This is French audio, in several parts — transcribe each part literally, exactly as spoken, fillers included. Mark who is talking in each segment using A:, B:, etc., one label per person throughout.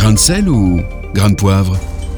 A: Grain de sel ou grain de poivre ?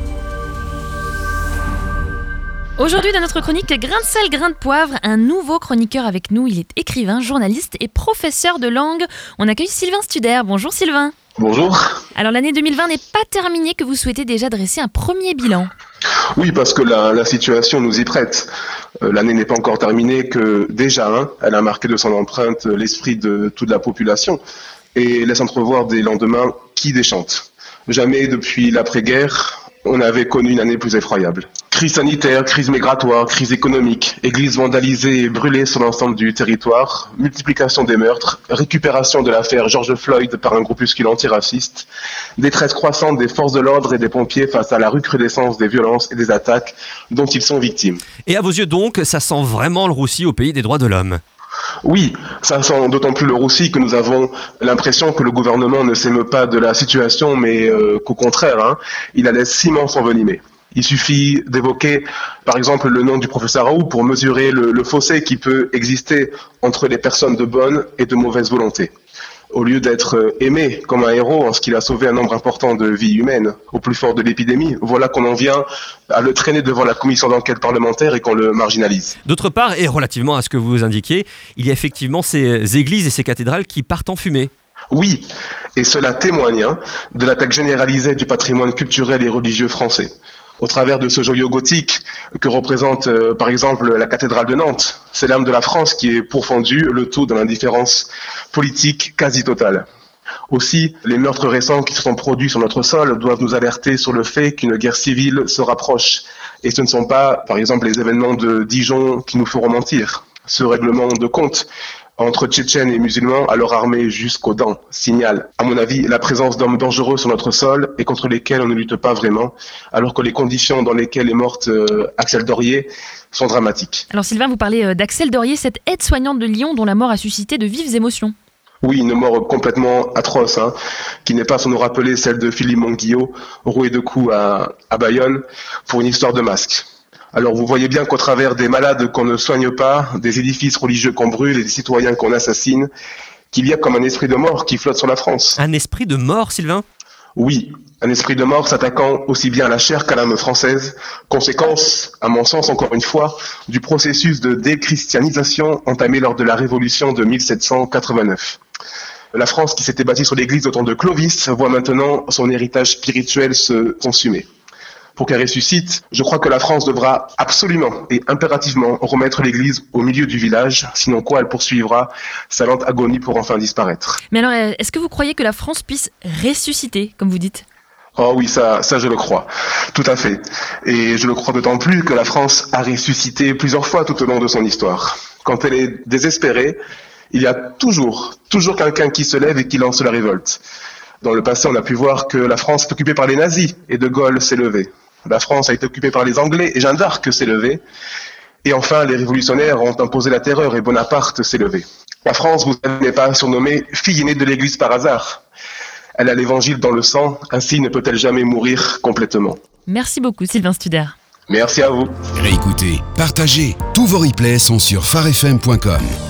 B: Aujourd'hui, dans notre chronique Grain de sel, grain de poivre, un nouveau chroniqueur avec nous. Il est écrivain, journaliste et professeur de langue. On accueille Sylvain Studer. Bonjour Sylvain.
C: Bonjour.
B: Alors l'année deux mille vingt n'est pas terminée, que vous souhaitez déjà dresser un premier bilan.
C: Oui, parce que la, la situation nous y prête. Euh, l'année n'est pas encore terminée, que déjà, hein, elle a marqué de son empreinte l'esprit de toute la population et laisse entrevoir des lendemains qui déchantent. Jamais depuis l'après-guerre, on avait connu une année plus effroyable. Crise sanitaire, crise migratoire, crise économique, églises vandalisées et brûlées sur l'ensemble du territoire, multiplication des meurtres, récupération de l'affaire George Floyd par un groupuscule antiraciste, détresse croissante des forces de l'ordre et des pompiers face à la recrudescence des violences et des attaques dont ils sont victimes.
D: Et à vos yeux donc, ça sent vraiment le roussi au pays des droits de l'homme ?
C: Oui, ça sent d'autant plus le roussi que nous avons l'impression que le gouvernement ne s'émeut pas de la situation, mais euh, qu'au contraire, hein, il la laisse ciment s'envenimer. Il suffit d'évoquer, par exemple, le nom du professeur Raoult pour mesurer le, le fossé qui peut exister entre les personnes de bonne et de mauvaise volonté. Au lieu d'être aimé comme un héros en ce qu'il a sauvé un nombre important de vies humaines au plus fort de l'épidémie, voilà qu'on en vient à le traîner devant la commission d'enquête parlementaire et qu'on le marginalise.
D: D'autre part, et relativement à ce que vous indiquiez, il y a effectivement ces églises et ces cathédrales qui partent en fumée.
C: Oui, et cela témoigne hein, de l'attaque généralisée du patrimoine culturel et religieux français. Au travers de ce joyau gothique que représente euh, par exemple la cathédrale de Nantes, c'est l'âme de la France qui est pourfendue, le tout dans l'indifférence politique quasi totale. Aussi, les meurtres récents qui se sont produits sur notre sol doivent nous alerter sur le fait qu'une guerre civile se rapproche. Et ce ne sont pas, par exemple, les événements de Dijon qui nous feront mentir. Ce règlement de compte entre Tchétchènes et musulmans à leur armée jusqu'aux dents signale, à mon avis, la présence d'hommes dangereux sur notre sol et contre lesquels on ne lutte pas vraiment, alors que les conditions dans lesquelles est morte euh, Axelle Dorier sont dramatiques.
B: Alors Sylvain, vous parlez d'Axelle Dorier, cette aide-soignante de Lyon dont la mort a suscité de vives émotions.
C: Oui, une mort complètement atroce, hein, qui n'est pas sans nous rappeler celle de Philippe Monguillot, roué de coups à, à Bayonne pour une histoire de masque. Alors vous voyez bien qu'au travers des malades qu'on ne soigne pas, des édifices religieux qu'on brûle et des citoyens qu'on assassine, qu'il y a comme un esprit de mort qui flotte sur la France.
D: Un esprit de mort, Sylvain ?
C: Oui, un esprit de mort s'attaquant aussi bien à la chair qu'à l'âme française, conséquence, à mon sens encore une fois, du processus de déchristianisation entamé lors de la Révolution de mille sept cent quatre-vingt-neuf. La France qui s'était bâtie sur l'église au temps de Clovis voit maintenant son héritage spirituel se consumer. Pour qu'elle ressuscite, je crois que la France devra absolument et impérativement remettre l'église au milieu du village, sinon quoi elle poursuivra sa lente agonie pour enfin disparaître.
B: Mais alors, est-ce que vous croyez que la France puisse ressusciter, comme vous dites ?
C: Oh oui, ça, ça je le crois, tout à fait. Et je le crois d'autant plus que la France a ressuscité plusieurs fois tout au long de son histoire. Quand elle est désespérée, il y a toujours, toujours quelqu'un qui se lève et qui lance la révolte. Dans le passé, on a pu voir que la France est occupée par les nazis et De Gaulle s'est levé. La France a été occupée par les Anglais et Jeanne d'Arc s'est levée. Et enfin, les révolutionnaires ont imposé la terreur et Bonaparte s'est levé. La France, vous n'êtes pas surnommée fille aînée de l'Église par hasard. Elle a l'évangile dans le sang, ainsi ne peut-elle jamais mourir complètement.
B: Merci beaucoup Sylvain Studer.
C: Merci à vous.
A: Réécoutez, partagez, tous vos replays sont sur phare f m point com.